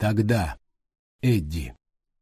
Тогда. Эдди.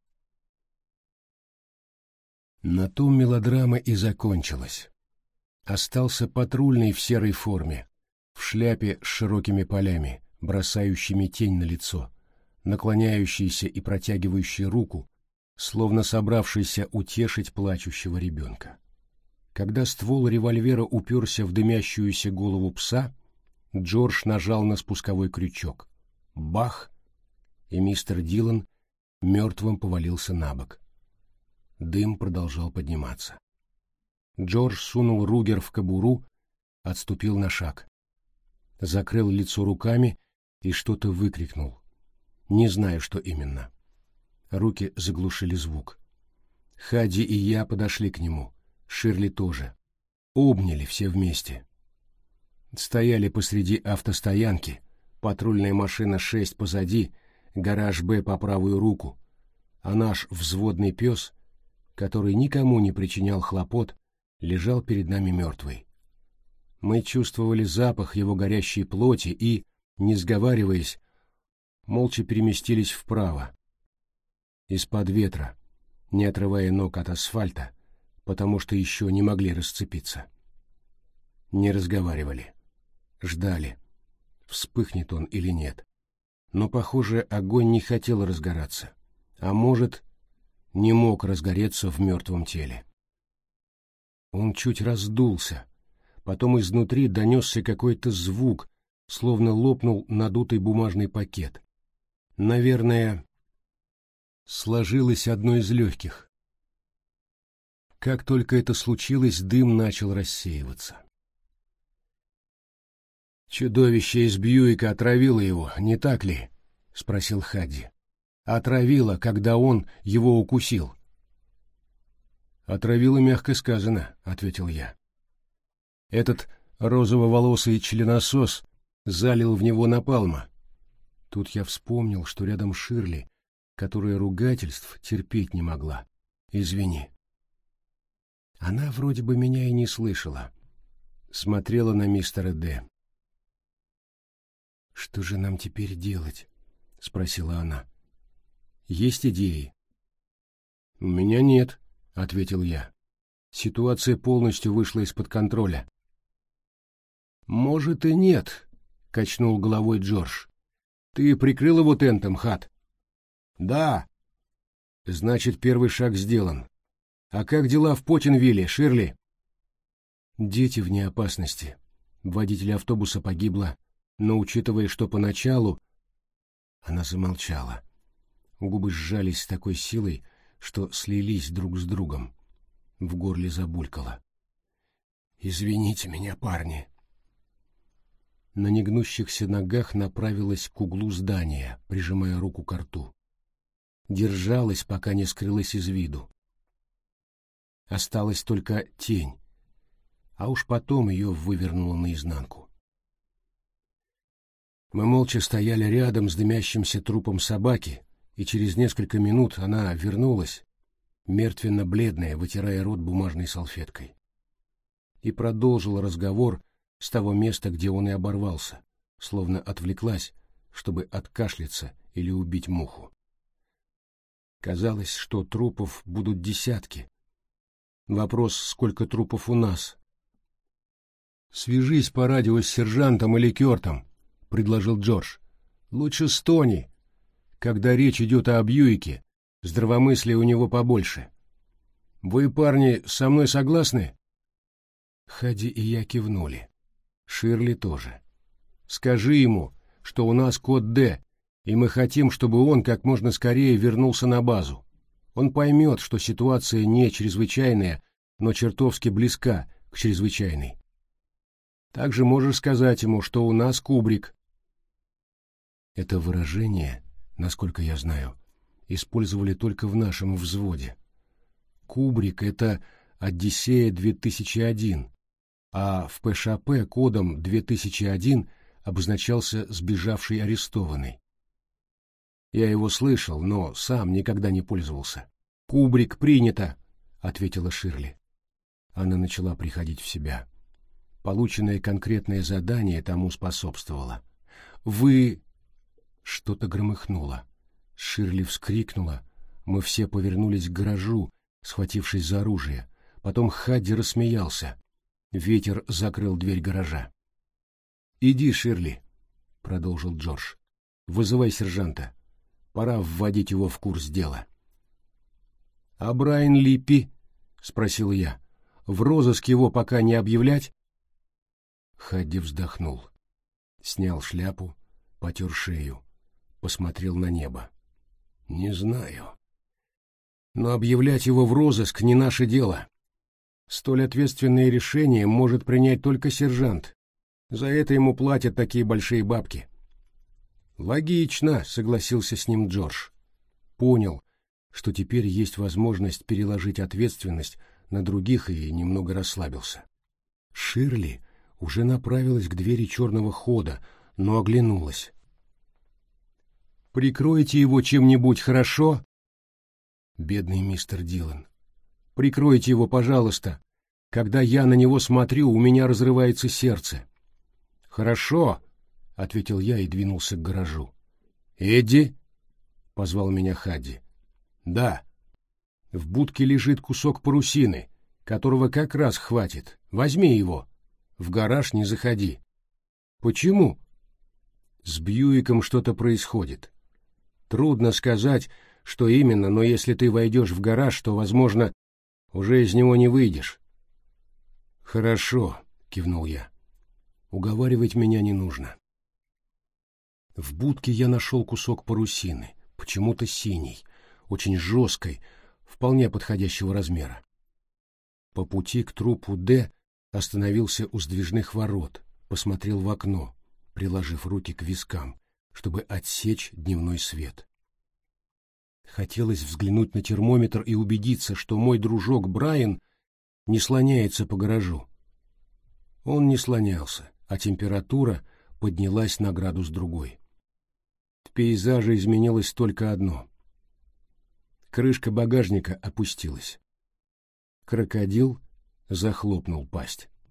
На том мелодрама и закончилась. Остался патрульный в серой форме, в шляпе с широкими полями, бросающими тень на лицо, наклоняющийся и протягивающий руку, словно собравшийся утешить плачущего ребенка. Когда ствол револьвера уперся в дымящуюся голову пса, Джордж нажал на спусковой крючок. Бах! И мистер Дилан мертвым повалился на бок. Дым продолжал подниматься. Джордж сунул Ругер в кобуру, отступил на шаг. Закрыл лицо руками и что-то выкрикнул. Не знаю, что именно. Руки заглушили звук. Хадди и я подошли к нему, Ширли тоже. Обняли все вместе. Стояли посреди автостоянки, патрульная машина 6 позади, гараж Б по правую руку, а наш взводный пес, который никому не причинял хлопот, лежал перед нами мертвый. Мы чувствовали запах его горящей плоти и, не сговариваясь, молча переместились вправо, из-под ветра, не отрывая ног от асфальта, потому что еще не могли расцепиться. Не разговаривали. Ждали, вспыхнет он или нет. Но, похоже, огонь не хотел разгораться, а может, не мог разгореться в мертвом теле. Он чуть раздулся, потом изнутри донесся какой-то звук, словно лопнул надутый бумажный пакет. Наверное, сложилось одно из легких. Как только это случилось, дым начал рассеиваться. «Чудовище из Бьюика отравило его, не так ли?» — спросил Хадди. «Отравило, когда он его укусил». «Отравило, мягко сказано», — ответил я. «Этот розово-волосый членосос залил в него напалма». Тут я вспомнил, что рядом Ширли, которая ругательств терпеть не могла. «Извини». Она вроде бы меня и не слышала. Смотрела на мистера Д. «Что же нам теперь делать?» — спросила она. «Есть идеи?» «У меня нет», — ответил я. «Ситуация полностью вышла из-под контроля». «Может и нет», — качнул головой Джордж. «Ты прикрыл его тентом, Хат?» «Да». «Значит, первый шаг сделан. А как дела в Поттинвилле, Ширли?» «Дети вне опасности. Водитель автобуса погибла, но, учитывая, что поначалу...» Она замолчала. Губы сжались с такой силой, что слились друг с другом. В горле забулькало. «Извините меня, парни». На негнущихся ногах направилась к углу здания, прижимая руку к рту. Держалась, пока не скрылась из виду. Осталась только тень, а уж потом ее вывернуло наизнанку. Мы молча стояли рядом с дымящимся трупом собаки, и через несколько минут она вернулась, мертвенно-бледная, вытирая рот бумажной салфеткой. И продолжила разговор с того места, где он и оборвался, словно отвлеклась, чтобы откашляться или убить муху. Казалось, что трупов будут десятки. Вопрос, сколько трупов у нас. «Свяжись по радио с сержантом или Кёртом», — предложил Джордж. «Лучше с Тони. Когда речь идет о Бьюике, здравомыслия у него побольше. Вы, парни, со мной согласны?» Хадди и я кивнули. Ширли тоже. «Скажи ему, что у нас код Д, и мы хотим, чтобы он как можно скорее вернулся на базу. Он поймет, что ситуация не чрезвычайная, но чертовски близка к чрезвычайной. Также можешь сказать ему, что у нас кубрик». Это выражение, насколько я знаю, использовали только в нашем взводе. Кубрик — это Одиссея-2001, а в ПШП кодом 2001 обозначался сбежавший арестованный. Я его слышал, но сам никогда не пользовался. «Кубрик принято», — ответила Ширли. Она начала приходить в себя. Полученное конкретное задание тому способствовало. «Вы...» Что-то громыхнуло. Ширли вскрикнула. Мы все повернулись к гаражу, схватившись за оружие. Потом Хадди рассмеялся. Ветер закрыл дверь гаража. «Иди, Ширли», — продолжил Джордж. «Вызывай сержанта. Пора вводить его в курс дела». «А Брайан Липпи?» — спросил я. «В розыск его пока не объявлять?» Хадди вздохнул. Снял шляпу, потер шею, посмотрел на небо. «Не знаю. Но объявлять его в розыск не наше дело. Столь ответственное решение может принять только сержант. За это ему платят такие большие бабки». «Логично», — согласился с ним Джордж. Понял, что теперь есть возможность переложить ответственность на других, и немного расслабился. Ширли уже направилась к двери черного хода, но оглянулась. «Прикройте его чем-нибудь, хорошо?» Бедный мистер Дилан. «Прикройте его, пожалуйста. Когда я на него смотрю, у меня разрывается сердце». «Хорошо», — ответил я и двинулся к гаражу. «Эдди?» — позвал меня Хадди. «Да. В будке лежит кусок парусины, которого как раз хватит. Возьми его. В гараж не заходи». «Почему?» «С Бьюиком что-то происходит. Трудно сказать, что именно, но если ты войдешь в гараж, то, возможно, уже из него не выйдешь». «Хорошо», — кивнул я. «Уговаривать меня не нужно». В будке я нашел кусок парусины, почему-то синий, очень жесткой, вполне подходящего размера. По пути к трупу Д остановился у сдвижных ворот, посмотрел в окно, приложив руки к вискам, чтобы отсечь дневной свет. Хотелось взглянуть на термометр и убедиться, что мой дружок Брайан не слоняется по гаражу. Он не слонялся, а температура поднялась на градус другой. В пейзаже изменилось только одно. Крышка багажника опустилась. Крокодил захлопнул пасть.